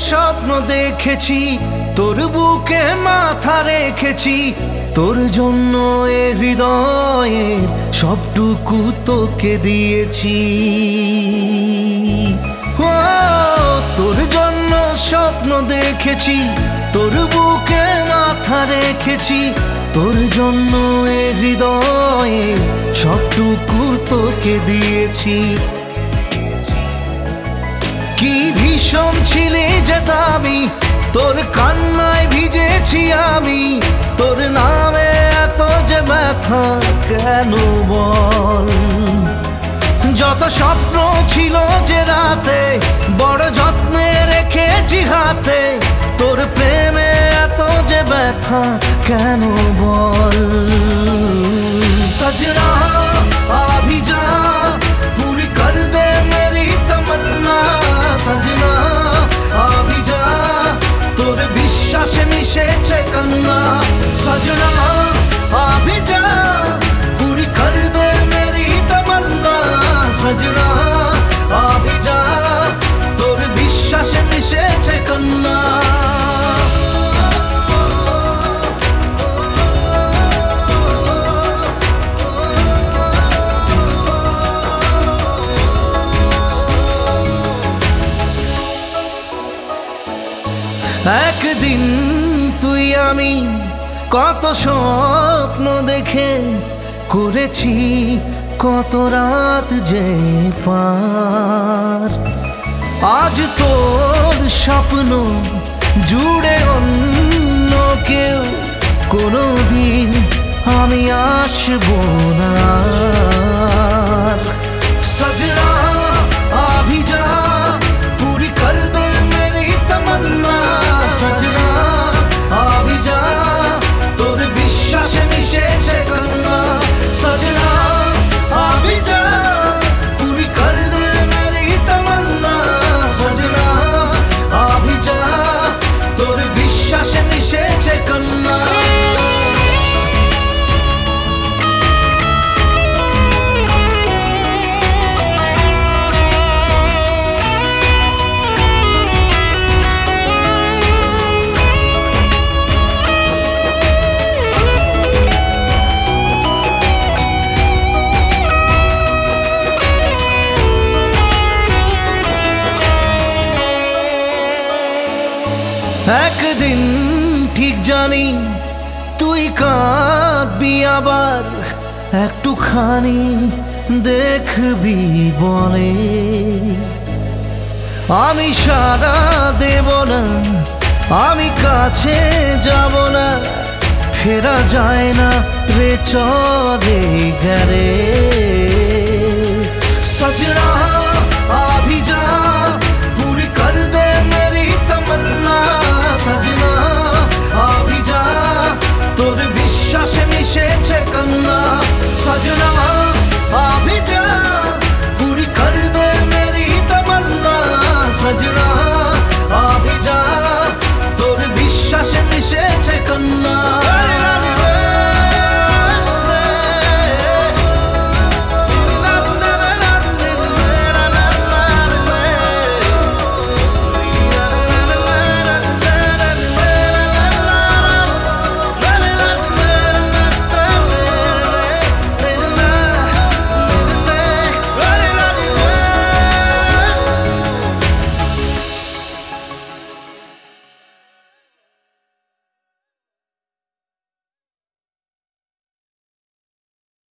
স্বপ্ন দেখেছি, তোর বুকে মাথা রেখেছি, তোর জন্য এ হৃদয়ের সবটুকু তোকে দিয়েছি। ও তোর জন্য স্বপ্ন দেখেছি, তোর বুকে মাথা রেখেছি, তোর জন্য এ হৃদয়ের সবটুকু তোকে দিয়েছি। কি ভীষণ ছিলে যেটা আমি, তোর কান্নায় ভিজেছি আমি, তোর নামে এত যে ব্যথা কেন বল। যত স্বপ্ন ছিল যে রাতে বড় যত্নে রেখেছি হাতে, তোর প্রেমে এত যে ব্যথা কেন বল। সজনা আভি যা पूरी कर दे मेरी तमन्ना, सजना আভি যা তোর বিশ্বাসে মিশেছে কান্না, सजना আভি যা पूरी कर दे मेरी तमन्ना, सजना আভি যা তোর বিশ্বাসে মিশেছে কান্না। একদিন তুই আমি কত স্বপ্ন দেখে করেছি কত রাত যে পার। আজ তোর স্বপ্ন জুড়ে অন্য কেউ কোনোদিন আমি আসবো না। সজনা আভি যা पूरी कर दे मेरी तमन्ना, सजना আভি যা তোর বিশ্বাসে মিশেছে কান্না, सजना আভি যা पूरी कर दे मेरी तमन्ना, सजना আভি যা তোর বিশ্বাসে মিশেছে কান্না। একদিন ঠিক জানি তুই কাঁদবি আবার, একটুখানি দেখবি বলে। আমি সারা দেব না, আমি কাছে যাব না, ফেরা যায় না রে চলে